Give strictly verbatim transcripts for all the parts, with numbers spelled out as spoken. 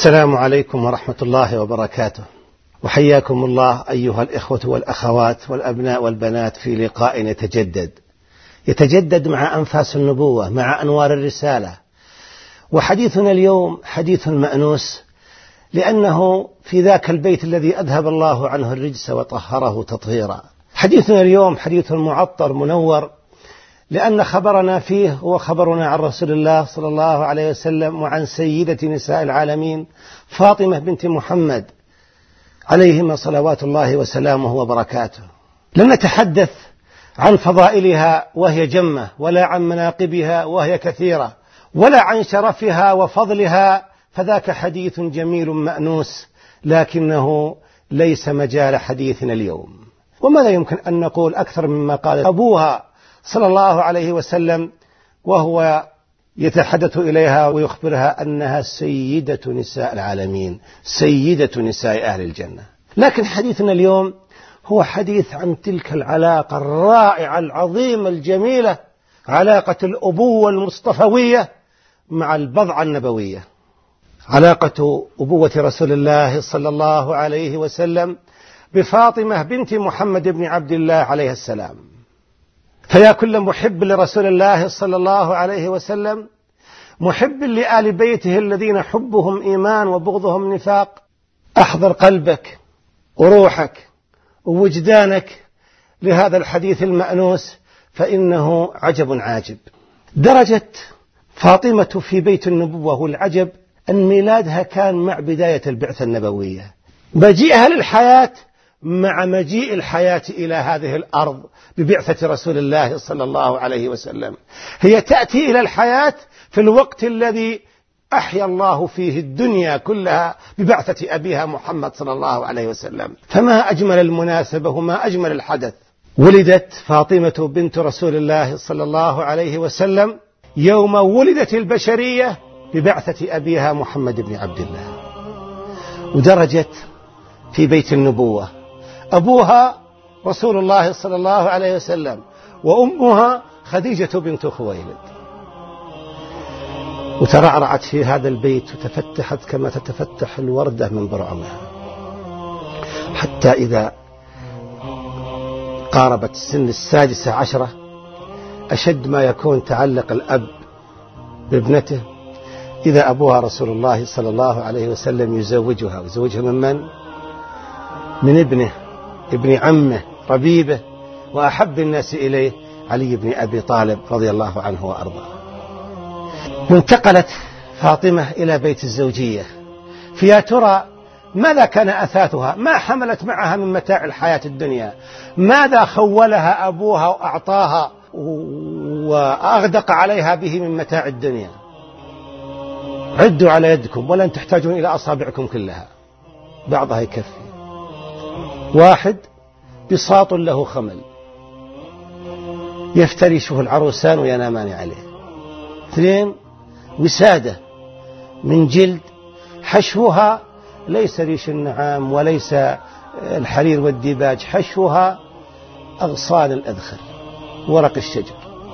السلام عليكم ورحمة الله وبركاته، وحياكم الله أيها الإخوة والأخوات والأبناء والبنات في لقاء يتجدد يتجدد مع أنفاس النبوة، مع أنوار الرسالة. وحديثنا اليوم حديث مأنوس، لأنه في ذاك البيت الذي أذهب الله عنه الرجس وطهره تطهيرا. حديثنا اليوم حديث معطر منور، لأن خبرنا فيه هو خبرنا عن رسول الله صلى الله عليه وسلم وعن سيدة نساء العالمين فاطمة بنت محمد عليهما صلوات الله وسلامه وبركاته. لن نتحدث عن فضائلها وهي جمة، ولا عن مناقبها وهي كثيرة، ولا عن شرفها وفضلها، فذاك حديث جميل مأنوس، لكنه ليس مجال حديثنا اليوم. وماذا يمكن أن نقول أكثر مما قال أبوها صلى الله عليه وسلم وهو يتحدث إليها ويخبرها أنها سيدة نساء العالمين، سيدة نساء أهل الجنة. لكن حديثنا اليوم هو حديث عن تلك العلاقة الرائعة العظيمة الجميلة، علاقة الأبوة المصطفوية مع البضعة النبوية، علاقة أبوة رسول الله صلى الله عليه وسلم بفاطمة بنت محمد بن عبد الله عليه السلام. فيا كل محب لرسول الله صلى الله عليه وسلم، محب لآل بيته الذين حبهم إيمان وبغضهم نفاق، أحضر قلبك وروحك ووجدانك لهذا الحديث المأنوس، فإنه عجب عاجب. درجة فاطمة في بيت النبوة والعجب أن ميلادها كان مع بداية البعثة النبوية، مجيئها للحياة مع مجيء الحياة إلى هذه الأرض ببعثة رسول الله صلى الله عليه وسلم. هي تأتي إلى الحياة في الوقت الذي أحيا الله فيه الدنيا كلها ببعثة أبيها محمد صلى الله عليه وسلم. فما أجمل المناسبة وما أجمل الحدث. ولدت فاطمة بنت رسول الله صلى الله عليه وسلم يوم ولدت البشرية ببعثة أبيها محمد بن عبد الله، ودرجت في بيت النبوة. أبوها رسول الله صلى الله عليه وسلم، وأمها خديجة بنت خويلد، وترعرعت في هذا البيت وتفتحت كما تتفتح الوردة من برعمها، حتى إذا قاربت السن السادسة عشرة أشد ما يكون تعلق الأب بابنته، إذا أبوها رسول الله صلى الله عليه وسلم يزوجها. ويزوجها من من؟ من ابنه، ابن عمه ربيبه، وأحب الناس إليه علي بن أبي طالب رضي الله عنه وأرضاه. وانتقلت فاطمة إلى بيت الزوجية. فيا ترى ماذا كان أثاثها؟ ما حملت معها من متاع الحياة الدنيا؟ ماذا خولها أبوها وأعطاها وأغدق عليها به من متاع الدنيا؟ عدوا على يدكم ولن تحتاجون إلى أصابعكم كلها، بعضها يكفي. واحد، بساط له خمل يفترشه العروسان وينامان عليه. اثنين، وسادة من جلد حشوها ليس ريش النعام وليس الحرير والديباج، حشوها أغصان الأذخر، ورق الشجر،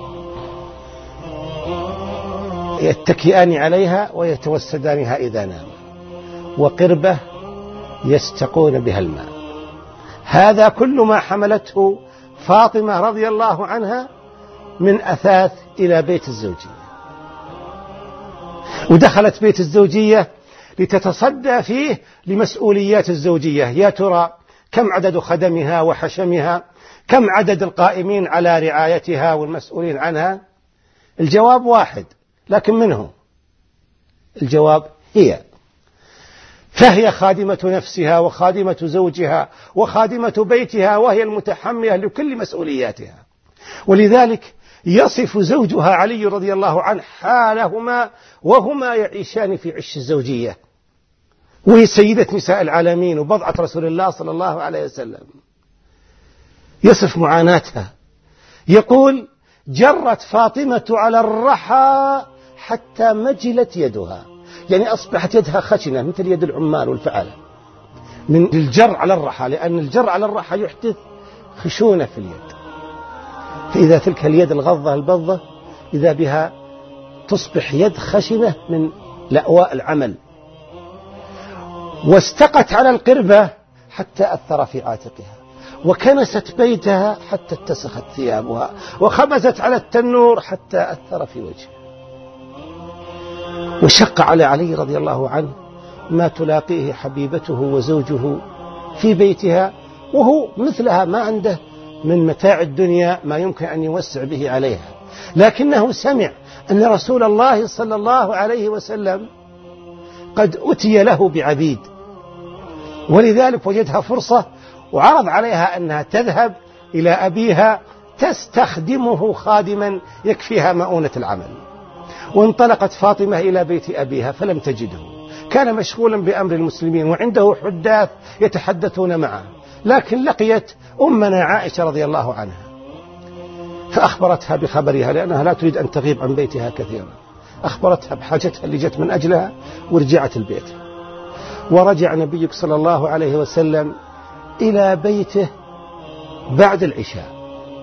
يتكئان عليها ويتوسدانها إذا نام، وقربة يستقون بها الماء. هذا كل ما حملته فاطمة رضي الله عنها من أثاث إلى بيت الزوجية. ودخلت بيت الزوجية لتتصدى فيه لمسؤوليات الزوجية. يا ترى كم عدد خدمها وحشمها؟ كم عدد القائمين على رعايتها والمسؤولين عنها؟ الجواب واحد، لكن منه الجواب هي. فهي خادمة نفسها وخادمة زوجها وخادمة بيتها، وهي المتحملة لكل مسؤولياتها. ولذلك يصف زوجها علي رضي الله عنه حالهما وهما يعيشان في عش الزوجية، وهي سيدة نساء العالمين وبضعة رسول الله صلى الله عليه وسلم. يصف معاناتها، يقول: جرت فاطمة على الرحى حتى مجلت يدها، يعني أصبحت يدها خشنة مثل يد العمال والفعلة من الجر على الرحى، لأن الجر على الرحى يحدث خشونة في اليد. فإذا تلك اليد الغضة البضة إذا بها تصبح يد خشنة من لأواء العمل. واستقت على القربة حتى أثر في عاتقها، وكنست بيتها حتى اتسخت ثيابها، وخبزت على التنور حتى أثر في وجهها. وشق على علي رضي الله عنه ما تلاقيه حبيبته وزوجه في بيتها، وهو مثلها ما عنده من متاع الدنيا ما يمكن أن يوسع به عليها، لكنه سمع أن رسول الله صلى الله عليه وسلم قد أتي له بعبيد، ولذلك وجدها فرصة وعرض عليها أنها تذهب إلى أبيها تستخدمه خادما يكفيها مؤونة العمل. وانطلقت فاطمة إلى بيت أبيها فلم تجده، كان مشغولا بأمر المسلمين وعنده حداث يتحدثون معه، لكن لقيت أمنا عائشة رضي الله عنها فأخبرتها بخبرها، لأنها لا تريد أن تغيب عن بيتها كثيرا. أخبرتها بحاجتها اللي جت من أجلها ورجعت البيت. ورجع نبيك صلى الله عليه وسلم إلى بيته بعد العشاء.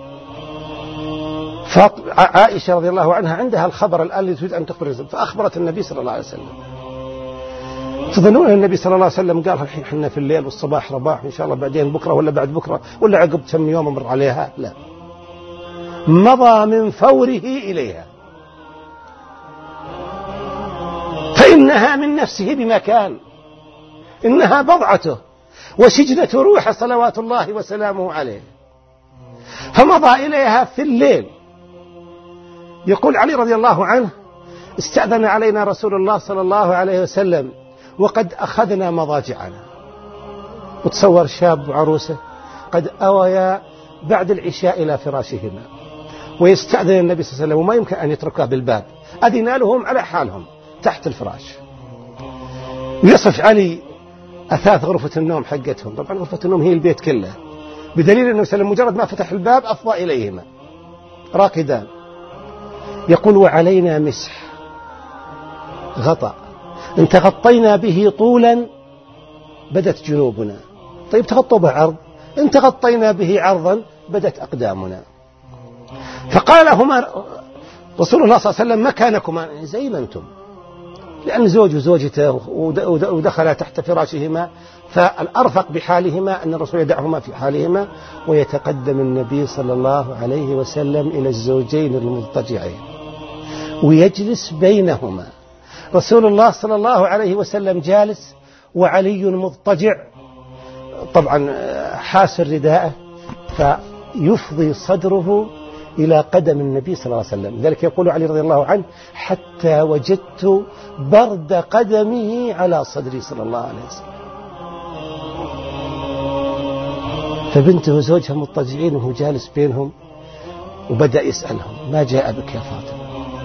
عائشة رضي الله عنها عندها الخبر الآن اللي تريد أن تخبر، فأخبرت النبي صلى الله عليه وسلم. تظنون النبي صلى الله عليه وسلم قال الحين حنا في الليل والصباح رباح إن شاء الله بعدين بكرة ولا بعد بكرة ولا عقب كم يوم مر عليها؟ لا، مضى من فوره إليها، فإنها من نفسه بمكان، إنها بضعته وسجنة روح صلوات الله وسلامه عليه، فمضى إليها في الليل. يقول علي رضي الله عنه: استأذن علينا رسول الله صلى الله عليه وسلم وقد أخذنا مضاجعنا. وتصور شاب وعروسه قد أويا بعد العشاء إلى فراشهما، ويستأذن النبي صلى الله عليه وسلم وما يمكن أن يتركها بالباب، أذن لهم على حالهم تحت الفراش. ويصف علي أثاث غرفة النوم حقتهم، طبعا غرفة النوم هي البيت كله، بدليل أنه سلم مجرد ما فتح الباب أفضى إليهما راكدان. يقول: وعلينا مسح غطاء إن تغطينا به طولا بدت جنوبنا. طيب تغطوا به عرض، إن تغطينا به عرضا بدت أقدامنا. فقال لهما رسول الله صلى الله عليه وسلم: مكانكما زي ما أنتم، لأن زوج وزوجته ودخلا تحت فراشهما، فالأرفق بحالهما أن الرسول يدعهما في حالهما، ويتقدم النبي صلى الله عليه وسلم إلى الزوجين المضطجعين ويجلس بينهما. رسول الله صلى الله عليه وسلم جالس وعلي مضطجع، طبعا حاسر رداءه فيفضي صدره إلى قدم النبي صلى الله عليه وسلم. لذلك يقول علي رضي الله عنه: حتى وجدت برد قدمه على صدري صلى الله عليه وسلم. فبنته وزوجها مضطجعين وهو جالس بينهم، وبدأ يسألهم: ما جاء بك يا فاطمة؟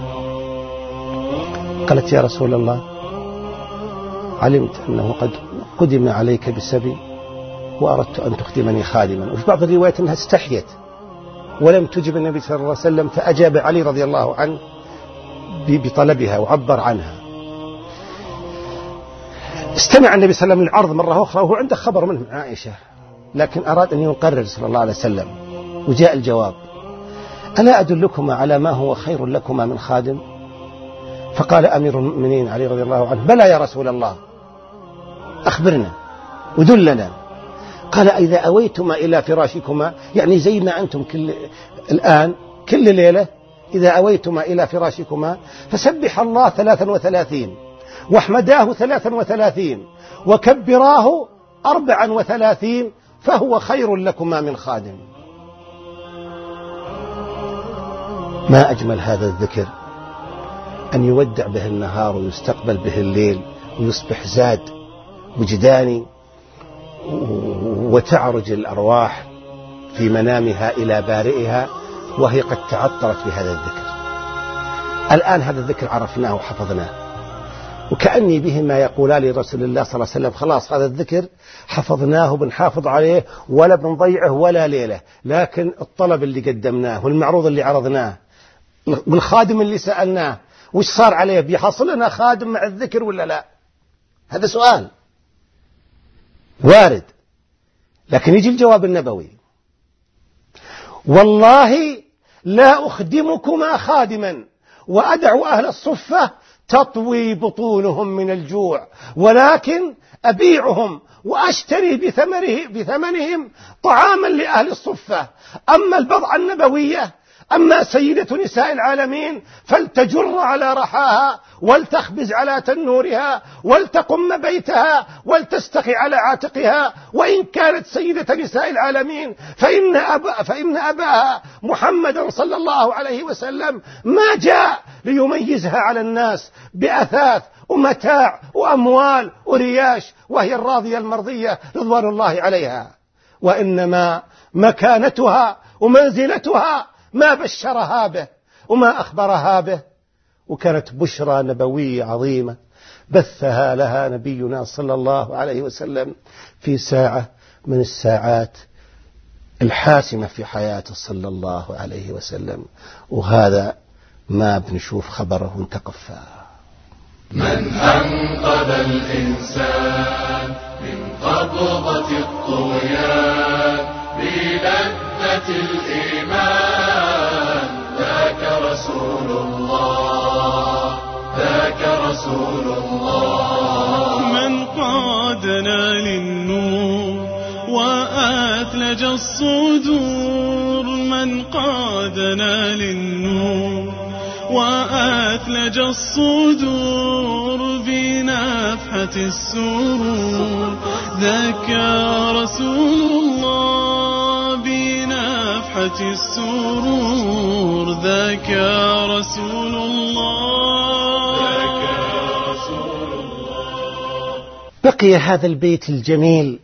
قالت: يا رسول الله، علمت أنه قد قدم عليك بسبي وأردت أن تخدمني خادما. وفي بعض الروايات أنها استحيت ولم تجب النبي صلى الله عليه وسلم، فأجاب علي رضي الله عنه بطلبها وعبر عنها. استمع النبي صلى الله عليه وسلم للعرض مرة أخرى وهو عنده خبر منه عائشة، لكن أراد أن يقرر صلى الله عليه وسلم، وجاء الجواب: ألا أدلكما على ما هو خير لكما من خادم؟ فقال أمير المؤمنين علي رضي الله عنه: بلى يا رسول الله، أخبرنا ودلنا. قال: إذا أويتما إلى فراشكما، يعني زي ما أنتم كل الآن كل ليلة إذا أويتما إلى فراشكما فسبح الله ثلاثا وثلاثين واحمداه ثلاثا وثلاثين وكبراه أربعا وثلاثين فهو خير لكما من خادم. ما أجمل هذا الذكر، أن يودع به النهار ويستقبل به الليل، ويصبح زاد وجداني، وتعرج الأرواح في منامها إلى بارئها وهي قد تعطرت بهذا الذكر. الآن هذا الذكر عرفناه وحفظناه، وكأني بهما يقولان لرسول الله صلى الله عليه وسلم: خلاص هذا الذكر حفظناه بنحافظ عليه ولا بنضيعه ولا ليلة، لكن الطلب اللي قدمناه والمعروض اللي عرضناه والخادم اللي سألناه وش صار عليه؟ بيحصل لنا خادم مع الذكر ولا لا؟ هذا سؤال وارد، لكن يجي الجواب النبوي: والله لا أخدمكما خادما وأدعو أهل الصفة تطوي بطونهم من الجوع، ولكن أبيعهم وأشتري بثمره بثمنهم طعاما لأهل الصفة. أما البضعة النبوية، أما سيدة نساء العالمين فلتجر على رحاها ولتخبز على تنورها ولتقم بيتها ولتستقي على عاتقها، وإن كانت سيدة نساء العالمين فإن, أبا فإن أباها محمدا صلى الله عليه وسلم ما جاء ليميزها على الناس بأثاث ومتاع وأموال ورياش وهي الراضية المرضية رضوان الله عليها، وإنما مكانتها ومنزلتها ما بشرها به وما أخبرها به، وكانت بشرى نبوية عظيمة بثها لها نبينا صلى الله عليه وسلم في ساعة من الساعات الحاسمة في حياته صلى الله عليه وسلم، وهذا ما بنشوف خبره انتقفى. من أنقذ الإنسان من قبضة الطغيان بلذة الإيمان ذاك رسول الله، ذاك رسول الله. من قادنا للنور وأثلج الصدور، من قادنا للنور وأثلج الصدور بنفحة السرور ذاك رسول الله، بنفحة السرور ذاك رسول الله، ذاك رسول الله. بقي هذا البيت الجميل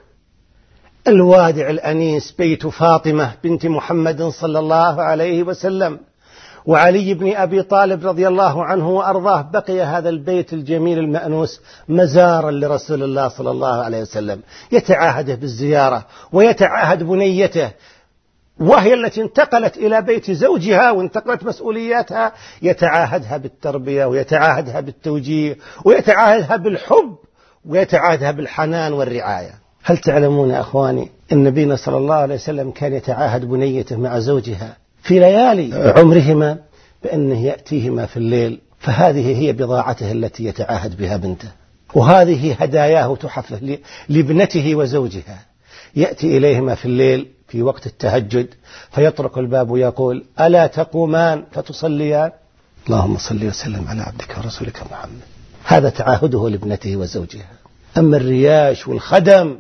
الوادع الأنيس، بيت فاطمة بنت محمد صلى الله عليه وسلم وعلي بن أبي طالب رضي الله عنه وأرضاه. بقي هذا البيت الجميل المأنوس مزارا لرسول الله صلى الله عليه وسلم، يتعاهده بالزيارة ويتعاهد بنيته، وهي التي انتقلت إلى بيت زوجها وانتقلت مسؤولياتها، يتعاهدها بالتربية ويتعاهدها بالتوجيه ويتعاهدها بالحب ويتعاهدها بالحنان والرعاية. هل تعلمون أخواني أن نبينا صلى الله عليه وسلم كان يتعاهد بنيته مع زوجها في ليالي عمرهما بأنه يأتيهما في الليل، فهذه هي بضاعته التي يتعاهد بها بنته، وهذه هداياه تحفه لابنته وزوجها. يأتي إليهما في الليل في وقت التهجد فيطرق الباب ويقول: ألا تقومان فتصليان؟ اللهم صل وسلم على عبدك ورسولك محمد. هذا تعاهده لابنته وزوجها. أما الرياش والخدم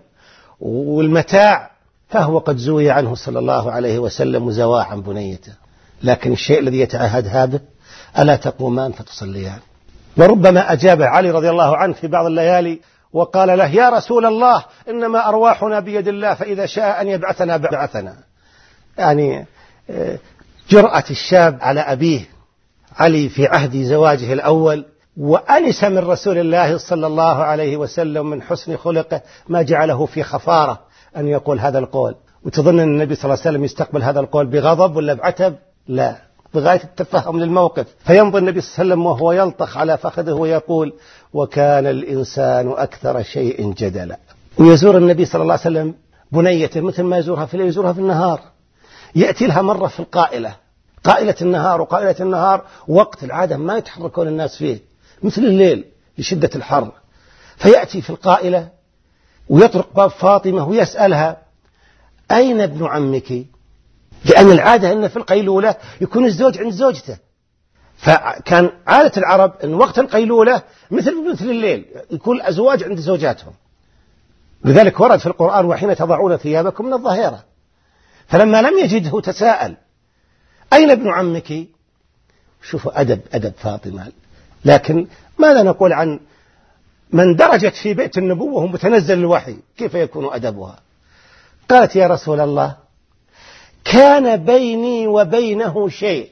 والمتاع فهو قد زوي عنه صلى الله عليه وسلم وزواه عن بنيته، لكن الشيء الذي يتعاهدها به: ألا تقومان فتصليان. وربما أجاب علي رضي الله عنه في بعض الليالي وقال له: يا رسول الله، إنما أرواحنا بيد الله، فإذا شاء أن يبعثنا بعثنا. يعني جرأة الشاب على أبيه علي في عهد زواجه الأول، وأنس من رسول الله صلى الله عليه وسلم من حسن خلقه ما جعله في خفارة أن يقول هذا القول. وتظن أن النبي صلى الله عليه وسلم يستقبل هذا القول بغضب ولا بعتب؟ لا، بغاية التفهم للموقف. فيمضي النبي صلى الله عليه وسلم وهو يلطخ على فخذه ويقول: وكان الإنسان أكثر شيء جدلا. ويزور النبي صلى الله عليه وسلم بنيته مثل ما يزورها في الليل يزورها في النهار. يأتي لها مرة في القائلة، قائلة النهار وقائلة النهار وقت العادة ما يتحركون الناس فيه مثل الليل لشدة الحر، فيأتي في القائلة ويطرق باب فاطمة ويسألها: أين ابن عمك؟ لأن العادة أن في القيلولة يكون الزوج عند زوجته، فكان عادة العرب أن وقت القيلولة مثل مثل الليل يكون الأزواج عند زوجاتهم، لذلك ورد في القرآن: وحين تضعون ثيابكم من الظهيرة. فلما لم يجده تساءل: أين ابن عمك؟ شوفوا أدب أدب فاطمة. لكن ماذا نقول عن من درجت في بيت النبوة ومتنزل الوحي؟ كيف يكون أدبها؟ قالت: يا رسول الله، كان بيني وبينه شيء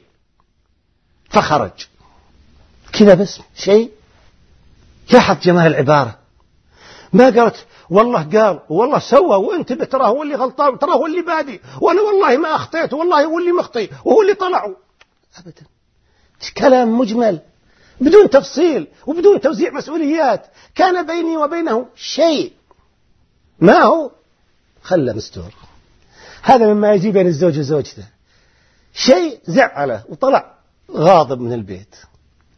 فخرج. كذا بس شيء. لاحظ جمال العبارة، ما قالت والله قال والله سوى وانت تراه هو اللي غلطان تراه هو اللي بادي وانا والله ما اخطيت والله هو اللي مخطي وهو اللي طلعوا. ابدا، كلام مجمل بدون تفصيل وبدون توزيع مسؤوليات. كان بيني وبينه شيء، ما هو؟ خلى مستور. هذا مما يجي بين الزوج وزوجته، شيء زعله وطلع غاضب من البيت.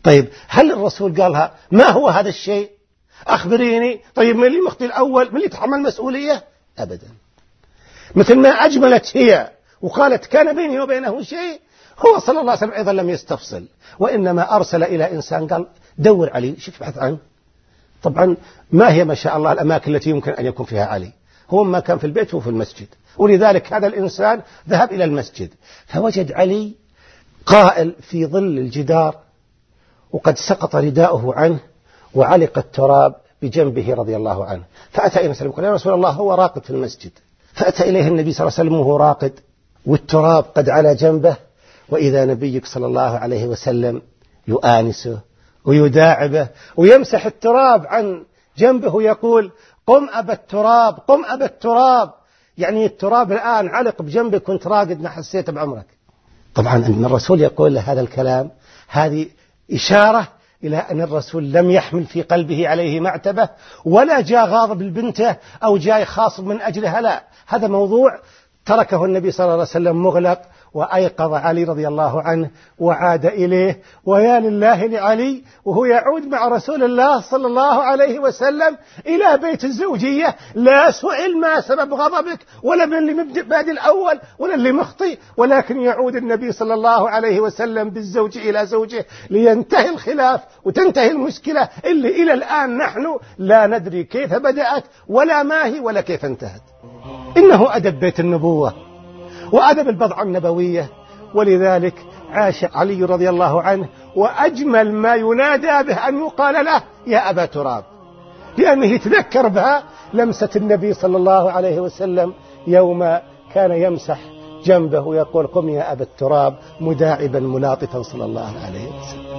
طيب هل الرسول قالها ما هو هذا الشيء؟ أخبريني. طيب من اللي مخطي الأول؟ من اللي يتحمل المسؤولية؟ أبدا. مثل ما أجملت هي وقالت كان بيني وبينه شيء، هو صلى الله عليه وسلم أيضا لم يستفصل، وإنما أرسل إلى إنسان قال دور علي، شوف بحث عنه. طبعا ما هي ما شاء الله الأماكن التي يمكن أن يكون فيها علي؟ هو ما كان في البيت وفي المسجد، ولذلك هذا الإنسان ذهب إلى المسجد فوجد علي قائل في ظل الجدار وقد سقط رداؤه عنه وعلق التراب بجنبه رضي الله عنه. فأتى إلى النبي قال يا رسول الله هو راقد في المسجد. فأتى إليه النبي صلى الله عليه وسلم وهو راقد والتراب قد على جنبه، وإذا نبيك صلى الله عليه وسلم يؤانسه ويداعبه ويمسح التراب عن جنبه ويقول قم أبا التراب، قم أبا التراب، يعني التراب الآن علق بجنبك كنت راقد ما حسيت بعمرك. طبعا أن الرسول يقول له هذا الكلام هذه إشارة إلى أن الرسول لم يحمل في قلبه عليه معتبة، ولا جاء غاضب لبنته أو جاء خاصب من أجلها، لا، هذا موضوع تركه النبي صلى الله عليه وسلم مغلق، وأيقظ علي رضي الله عنه وعاد إليه. ويا لله لعلي وهو يعود مع رسول الله صلى الله عليه وسلم إلى بيت الزوجية، لا سئل ما سبب غضبك ولا من اللي مبدئ بعد الأول ولا اللي مخطئ، ولكن يعود النبي صلى الله عليه وسلم بالزوج إلى زوجه لينتهي الخلاف وتنتهي المشكلة اللي إلى الآن نحن لا ندري كيف بدأت ولا ما هي ولا كيف انتهت. إنه أدب بيت النبوة وأدب البضعة النبوية، ولذلك عاش علي رضي الله عنه وأجمل ما ينادى به أن يقال له يا أبا تراب، لأنه يتذكر بها لمسة النبي صلى الله عليه وسلم يوم كان يمسح جنبه ويقول قم يا أبا التراب مداعبا ملاطفا صلى الله عليه وسلم.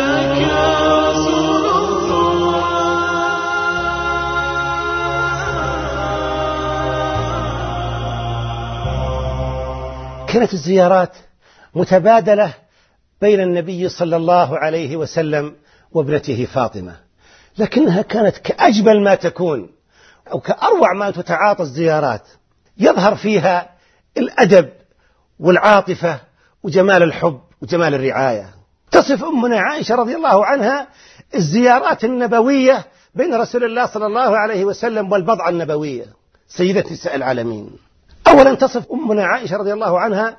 كانت الزيارات متبادلة بين النبي صلى الله عليه وسلم وابنته فاطمة، لكنها كانت كأجمل ما تكون أو كأروع ما تتعاطى الزيارات، يظهر فيها الأدب والعاطفة وجمال الحب وجمال الرعاية. تصف أمنا عائشة رضي الله عنها الزيارات النبوية بين رسول الله صلى الله عليه وسلم والبضعة النبوية سيدة نساء العالمين. أولا تصف أمنا عائشة رضي الله عنها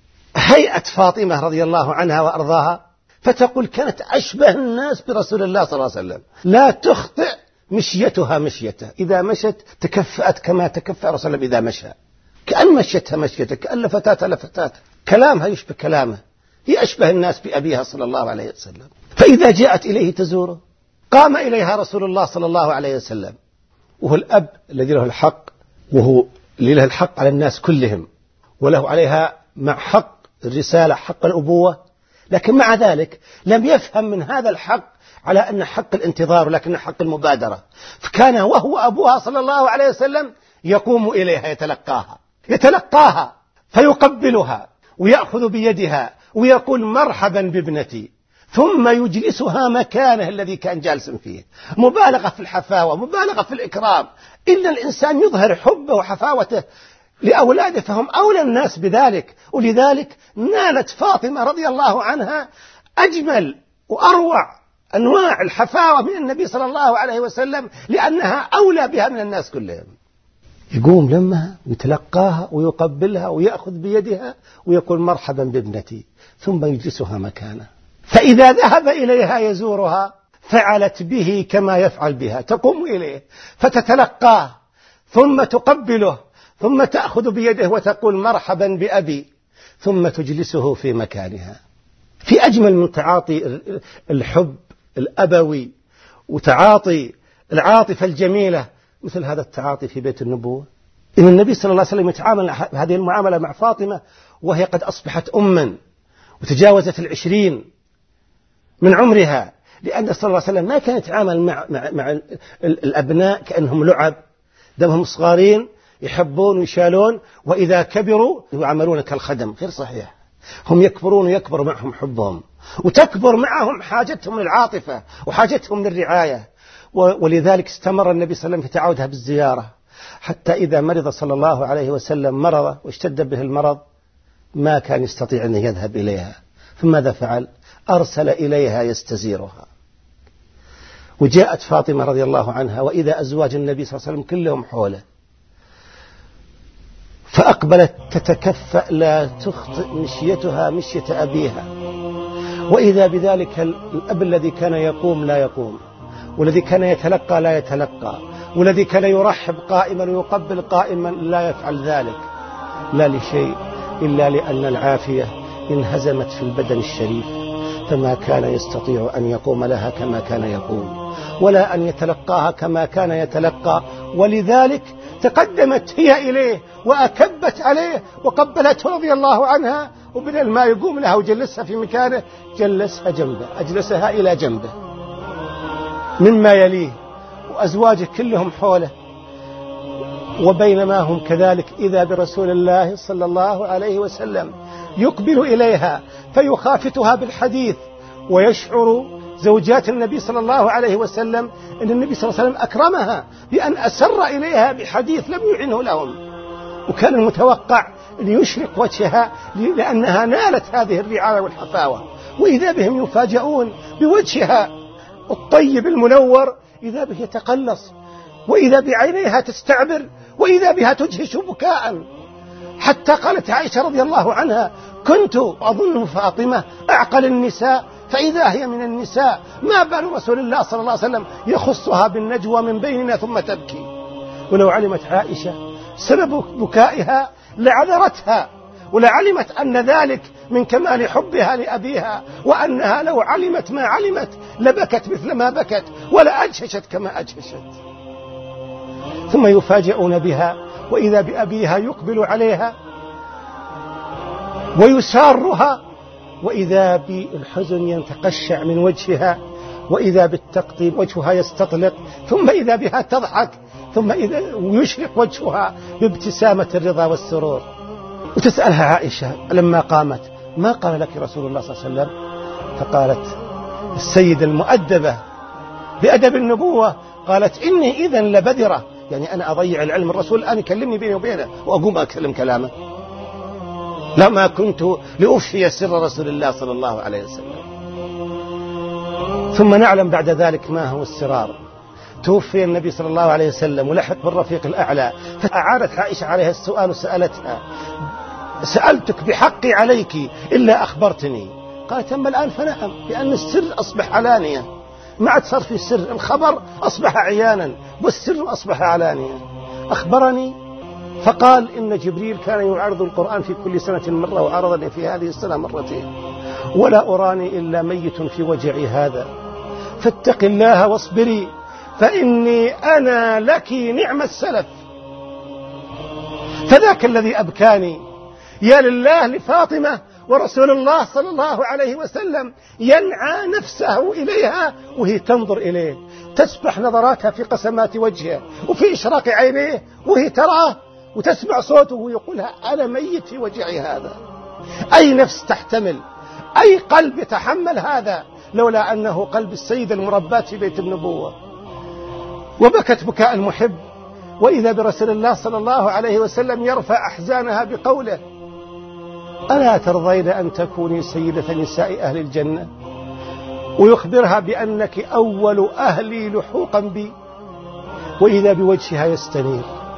هيئة فاطمة رضي الله عنها وأرضاها، فتقول كانت أشبه الناس برسول الله صلى الله عليه وسلم، لا تخطئ مشيتها مشيته، إذا مشت تكفأت كما تكفأ رسول الله إذا مشى، كأن مشيتها مشيته، كأن لفتاتها لفتاته، كلامها يشبه كلامه، هي أشبه الناس بأبيها صلى الله عليه وسلم. فإذا جاءت إليه تزوره قام إليها رسول الله صلى الله عليه وسلم، وهو الأب الذي له الحق، وهو اللي له الحق على الناس كلهم، وله عليها مع حق الرسالة حق الأبوة، لكن مع ذلك لم يفهم من هذا الحق على أن حق الانتظار ولكن حق المبادرة، فكان وهو أبوها صلى الله عليه وسلم يقوم إليها يتلقاها يتلقاها فيقبلها ويأخذ بيدها ويقول مرحبا بابنتي، ثم يجلسها مكانه الذي كان جالسا فيه، مبالغة في الحفاوة، مبالغة في الإكرام. إن الإنسان يظهر حبه وحفاوته لأولاده فهم أولى الناس بذلك، ولذلك نالت فاطمة رضي الله عنها أجمل وأروع أنواع الحفاوة من النبي صلى الله عليه وسلم، لأنها أولى بها من الناس كلهم. يقوم لما يتلقاها ويقبلها ويأخذ بيدها ويقول مرحبا بابنتي، ثم يجلسها مكانه. فإذا ذهب إليها يزورها فعلت به كما يفعل بها، تقوم إليه فتتلقاه ثم تقبله ثم تأخذ بيده وتقول مرحبا بأبي، ثم تجلسه في مكانها. في أجمل من تعاطي الحب الأبوي وتعاطي العاطفة الجميلة مثل هذا التعاطي في بيت النبوة. إن النبي صلى الله عليه وسلم يتعامل هذه المعاملة مع فاطمة وهي قد أصبحت أما وتجاوزت العشرين من عمرها، لأن صلى الله عليه وسلم ما كان يتعامل مع, مع, مع الأبناء كأنهم لعب، دمهم صغارين يحبون ويشالون، وإذا كبروا يعاملون كالخدم. غير صحيح، هم يكبرون ويكبر معهم حبهم، وتكبر معهم حاجتهم للعاطفة وحاجتهم للرعاية. ولذلك استمر النبي صلى الله عليه وسلم في تعودها بالزيارة، حتى إذا مرض صلى الله عليه وسلم مرض واشتد به المرض ما كان يستطيع أن يذهب إليها، فماذا فعل؟ أرسل إليها يستزيرها. وجاءت فاطمة رضي الله عنها وإذا أزواج النبي صلى الله عليه وسلم كلهم حوله، فأقبلت تتكفأ لا تخطئ مشيتها مشية أبيها، وإذا بذلك الأب الذي كان يقوم لا يقوم، والذي كان يتلقى لا يتلقى، والذي كان يرحب قائما ويقبل قائما لا يفعل ذلك، لا لشيء إلا لأن العافية انهزمت في البدن الشريف، فما كان يستطيع أن يقوم لها كما كان يقوم، ولا أن يتلقاها كما كان يتلقى، ولذلك تقدمت هي إليه وأكبت عليه وقبلته رضي الله عنها، وبدل ما يقوم لها وجلسها في مكانه جلسها جنبه، أجلسها إلى جنبه مما يليه، وأزواجه كلهم حوله. وبينما هم كذلك إذا برسول الله صلى الله عليه وسلم يقبل إليها فيخافتها بالحديث، ويشعر زوجات النبي صلى الله عليه وسلم أن النبي صلى الله عليه وسلم أكرمها بأن أسر إليها بحديث لم يعنه لهم، وكان المتوقع أن يشرق وجهها لأنها نالت هذه الرعاية والحفاوة، وإذا بهم يفاجؤون بوجهها الطيب المنور، إذا به يتقلص، وإذا بعينيها تستعبر، وإذا بها تجهش بكاء، حتى قالت عائشة رضي الله عنها: كنت أظن فاطمة أعقل النساء، فإذا هي من النساء ما بال رسول الله صلى الله عليه وسلم يخصها بالنجوى من بيننا ثم تبكي. ولو علمت عائشة سبب بكائها لعذرتها، ولعلمت أن ذلك من كمال حبها لأبيها، وأنها لو علمت ما علمت لبكت مثل ما بكت ولا أجهشت كما أجهشت. ثم يفاجئون بها وإذا بأبيها يقبل عليها ويسارها، وإذا بالحزن يتقشع من وجهها، وإذا بالتقطيب وجهها يستطلق، ثم إذا بها تضحك، ثم إذا يشرق وجهها بابتسامة الرضا والسرور. وتسألها عائشة لما قامت: ما قال لك رسول الله صلى الله عليه وسلم؟ فقالت السيدة المؤدبة بأدب النبوة، قالت: إني إذن لبذرة، يعني أنا أضيع العلم، الرسول الآن يكلمني بيني وبينه وأقوم أكلم كلامه، لما كنت لأفشي سر رسول الله صلى الله عليه وسلم. ثم نعلم بعد ذلك ما هو السرار. توفي النبي صلى الله عليه وسلم ولحق بالرفيق الأعلى، فأعادت عائشة عليها السؤال وسألتها: سألتك بحقي عليك إلا أخبرتني؟ قالت: أما الآن فنعم، لأن السر أصبح علانية، ما عاد صار في سر، الخبر أصبح عيانا والسر أصبح علانية. أخبرني فقال: إن جبريل كان يعرض القرآن في كل سنة مرة، وعرضني في هذه السنة مرتين، ولا أراني إلا ميت في وجعي هذا، فاتق الله واصبري فإني أنا لك نعم السلف. فذاك الذي أبكاني. يا لله لفاطمة ورسول الله صلى الله عليه وسلم ينعى نفسه إليها وهي تنظر إليه، تسبح نظراتها في قسمات وجهه وفي إشراق عينيه، وهي تراه وتسمع صوته ويقولها: أنا ميت في وجعي هذا. أي نفس تحتمل، أي قلب يتحمل هذا لولا أنه قلب السيد المرباة في بيت النبوة؟ وبكت بكاء المحب، وإذا برسول الله صلى الله عليه وسلم يرفع أحزانها بقوله: ألا ترضين أن تكوني سيدة نساء أهل الجنة؟ ويخبرها بأنك أول أهلي لحوقا بي، وإذا بوجهها يستنير.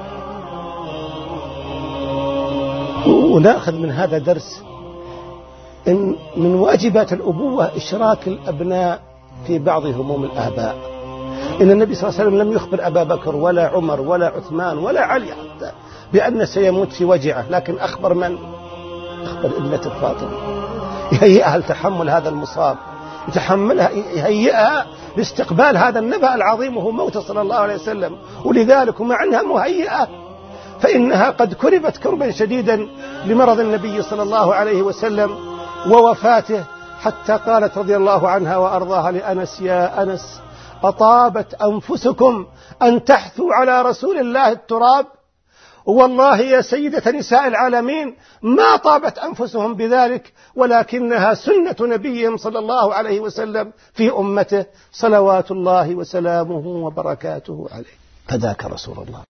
ونأخذ من هذا درس إن من واجبات الأبوة إشراك الأبناء في بعض هموم الآباء. إن النبي صلى الله عليه وسلم لم يخبر أبا بكر ولا عمر ولا عثمان ولا علي حتى بأن سيموت في وجعه، لكن أخبر من؟ أخبر ابنة فاطمة، يهيئها لتحمل هذا المصاب، يتحملها، يهيئها لاستقبال هذا النبأ العظيم وهو موت صلى الله عليه وسلم. ولذلك ومع أنها مهيئة فإنها قد كربت كربا شديدا لمرض النبي صلى الله عليه وسلم ووفاته، حتى قالت رضي الله عنها وأرضاها لأنس: يا أنس، أطابت أنفسكم أن تحثوا على رسول الله التراب؟ والله يا سيدة نساء العالمين ما طابت أنفسهم بذلك، ولكنها سنة نبيهم صلى الله عليه وسلم في أمته صلوات الله وسلامه وبركاته عليه. فذاك رسول الله.